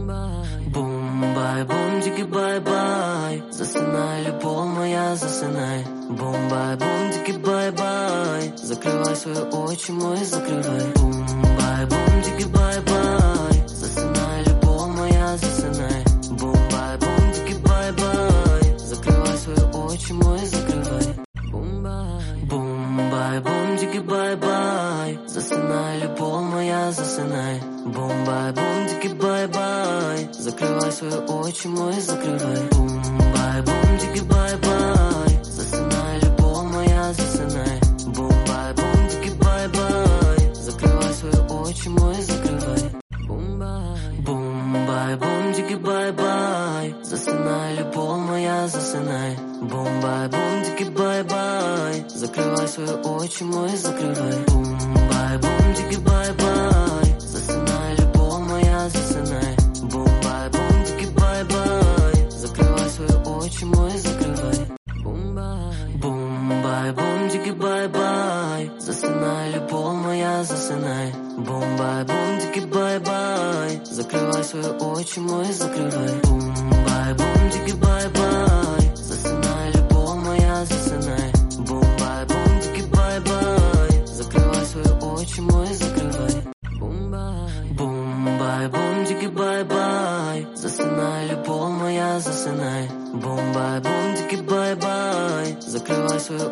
Бум-бай-бум, дики бай-бай, засынай, любовь моя, засынай. Бум-бай-бум, дики бай-бай, закрывай свои очи, мой, закрывай. Бум-бай-бум, дики бай-бай, засынай, любовь моя, засынай. Бум-бай-бум, дики бай-бай, закрывай свои очи, мой, закрывай. Бум-бай-бум, дики бай-бай, засынай, любовь моя, засынай. Бум-бай-бум, дики бай-бай, закрывай свои очи, мой, закрывай. Бум-бай-бум, дики бай-бай, засынай, любовь моя, засынай. Бум-бай-бум, дики бай-бай, закрывай свои очи, мой, закрывай. Бум-бай-бум, дики бай-бай, засынай, любовь моя, засынай. Бум-бай-бум, дики бай-бай, закрывай свои очи, мой, закрывай. Бум-бай-бум, дики бай-бай, засынай, любовь моя, засынай. Бум-бай-бум, дики бай-бай, закрывай свои очи, мой, закрывай. Бум-бай-бум, дики бай-бай, засынай, любовь моя, засынай. Бум-бай-бум, дики бай-бай, закрывай свои очи, мой, закрывай. Бум-бай-бум, дики бай-бай, засынай, любовь моя, засынай. Бум-бай-бум, дики бай-бай, закрывай свои очи, мой, закрывай. Бум-бай-бум, дики бай-бай, засынай, любовь моя, засынай. Бум-бай-бум, дики бай-бай, закрывай свои